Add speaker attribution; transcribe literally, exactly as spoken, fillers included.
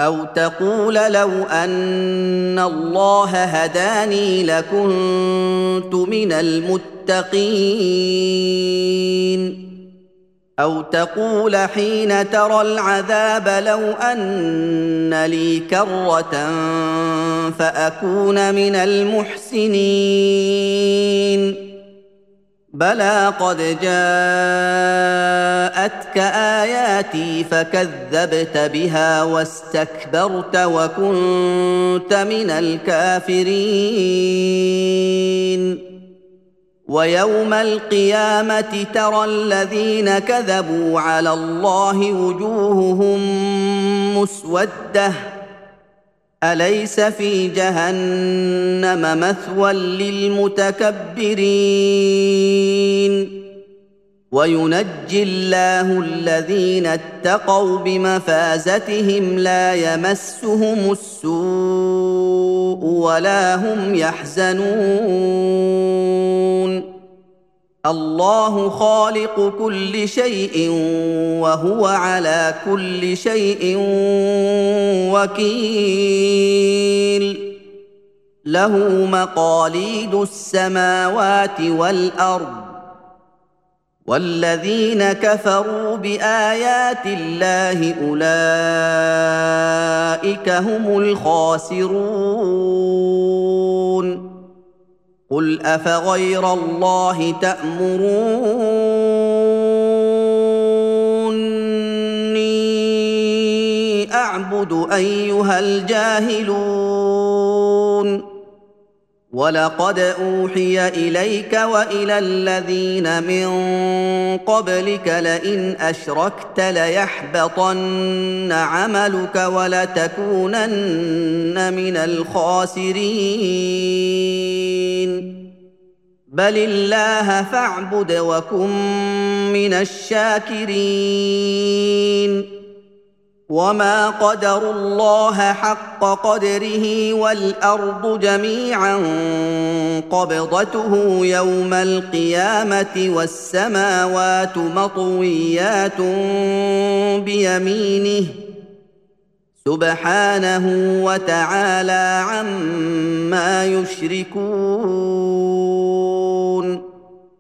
Speaker 1: أو تقول لو أن الله هداني لكنت من المتقين. أو تقول حين ترى العذاب لو أن لي كرة فأكون من المحسنين. بلى قد جاءتك آياتي فكذبت بها واستكبرت وكنت من الكافرين. ويوم القيامة ترى الذين كذبوا على الله وجوههم مسودة أليس في جهنم مثوى للمتكبرين. وينجي الله الذين اتقوا بمفازتهم لا يمسهم السوء ولا هم يحزنون. الله خالق كل شيء وهو على كل شيء وكيل. له مقاليد السماوات والأرض والذين كفروا بآيات الله أولئك هم الخاسرون. قل أفغير الله تأمروني أعبد أيها الجاهلون. ولقد أوحي إليك وإلى الذين من قبلك لئن أشركت ليحبطن عملك ولتكونن من الخاسرين. بل الله فاعبد وكن من الشاكرين. وما قدروا الله حق قدره والأرض جميعا قبضته يوم القيامة والسماوات مطويات بيمينه سبحانه وتعالى عما يشركون.